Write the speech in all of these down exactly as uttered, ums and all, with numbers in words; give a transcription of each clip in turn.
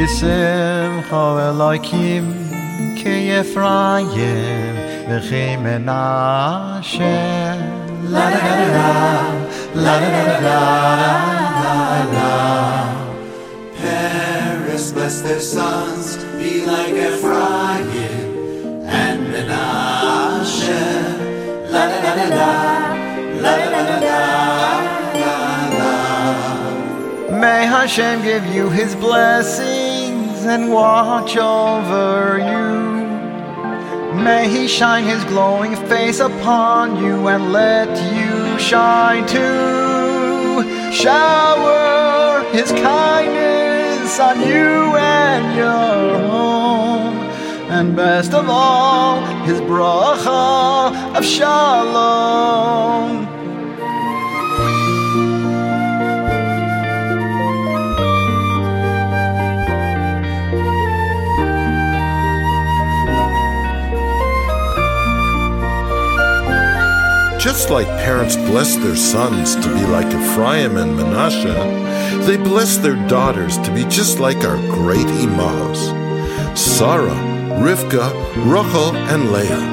Yissimcha Elokim ki Ephraim v'chi Menashe. La la la la la la la la la. Parents bless their sons, be like Ephraim and Menashe. La la la la la la la la la la. May Hashem give you His blessings and watch over you. May He shine His glowing face upon you and let you shine too. Shower His kindness on you and your home, and best of all, His bracha of shalom. Just like parents bless their sons to be like Ephraim and Menashe, they bless their daughters to be just like our great imahos, Sarah, Rivka, Rachel, and Leah.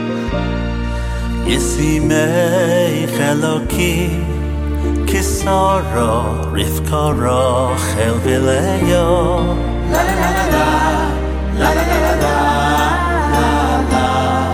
Yisimei Elokim ki Sarah, Rivka, Rachel, v'Leah. La la la la la la la la la la.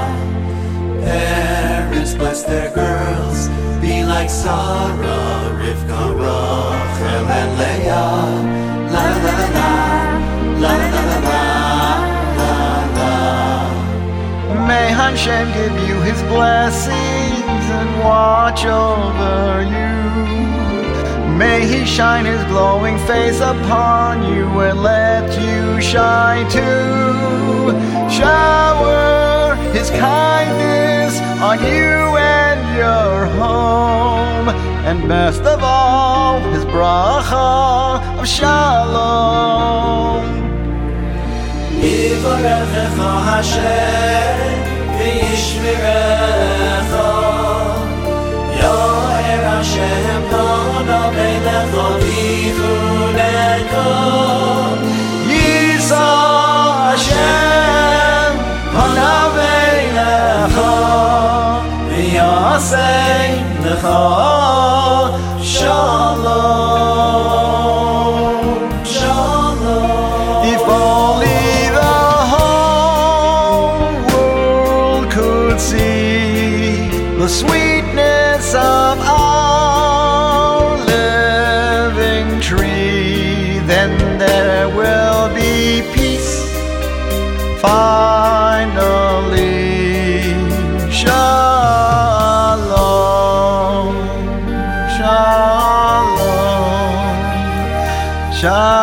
Parents bless their girls, be like Sarah, Rivka, Rachel, and Leah. La la la la la la la la la la. May Hashem give you His blessings and watch over you. May He shine His glowing face upon you and let you shine too. Shower His kindness on you and your home, and best of all, His bracha of shalom. Yivarechecha Hashem v'yishmerecha, Yo'er Hashem panav elecha v'yichunecha. Yisa Hashem panav elecha v'yaseh lecha shalom, shalom. If only the whole world could see the sweetness of our living tree, then there will be peace finally. Shalom, shalom, shalom.